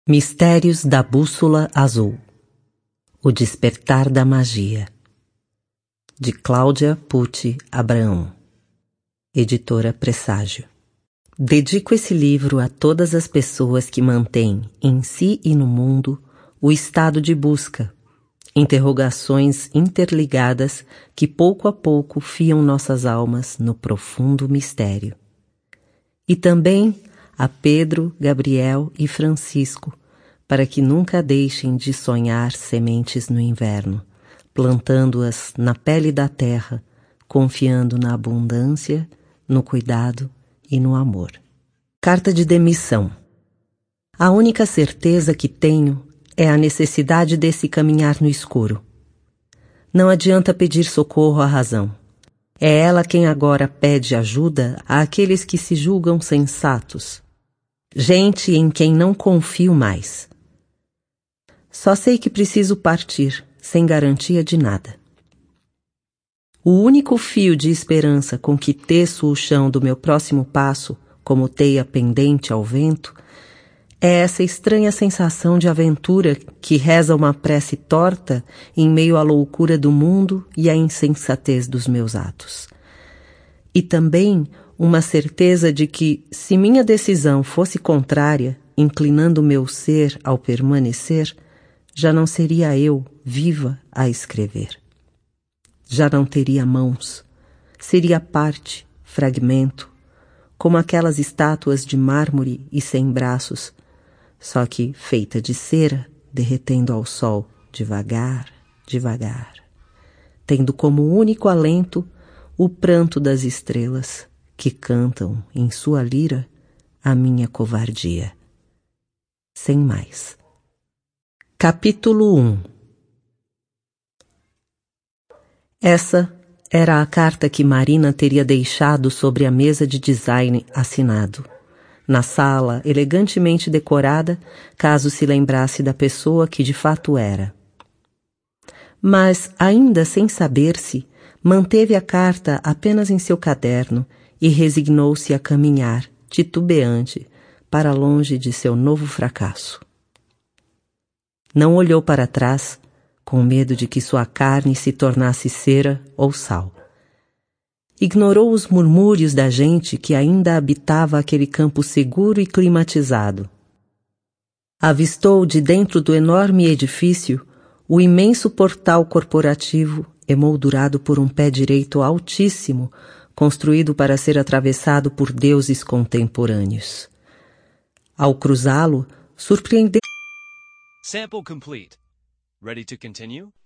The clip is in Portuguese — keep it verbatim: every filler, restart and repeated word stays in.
Mistérios da Bússola Azul. O Despertar da Magia. De Cláudia Pucci Abraão. Editora Presságio. Dedico esse livro a todas as pessoas que mantêm, em si e no mundo, o estado de busca, interrogações interligadas que pouco a pouco fiam nossas almas no profundo mistério. E também a Pedro, Gabriel e Francisco, para que nunca deixem de sonhar sementes no inverno, plantando-as na pele da terra, confiando na abundância, no cuidado e no amor. Carta de demissão. A única certeza que tenho é a necessidade desse caminhar no escuro. Não adianta pedir socorro à razão. É ela quem agora pede ajuda àqueles que se julgam sensatos. Gente em quem não confio mais. Só sei que preciso partir, sem garantia de nada. O único fio de esperança com que teço o chão do meu próximo passo, como teia pendente ao vento, é essa estranha sensação de aventura que reza uma prece torta em meio à loucura do mundo e à insensatez dos meus atos. E também uma certeza de que, se minha decisão fosse contrária, inclinando meu ser ao permanecer, já não seria eu, viva, a escrever. Já não teria mãos, seria parte, fragmento, como aquelas estátuas de mármore e sem braços, só que feita de cera, derretendo ao sol, devagar, devagar, tendo como único alento o pranto das estrelas, que cantam em sua lira a minha covardia. Sem mais. Capítulo um. Essa era a carta que Marina teria deixado sobre a mesa de design assinado, na sala elegantemente decorada, caso se lembrasse da pessoa que de fato era. Mas, ainda sem saber-se, manteve a carta apenas em seu caderno e resignou-se a caminhar, titubeante, para longe de seu novo fracasso. Não olhou para trás, com medo de que sua carne se tornasse cera ou sal. Ignorou os murmúrios da gente que ainda habitava aquele campo seguro e climatizado. Avistou de dentro do enorme edifício o imenso portal corporativo emoldurado por um pé direito altíssimo, construído para ser atravessado por deuses contemporâneos. Ao cruzá-lo, surpreendeu... Sample complete. Ready to continue?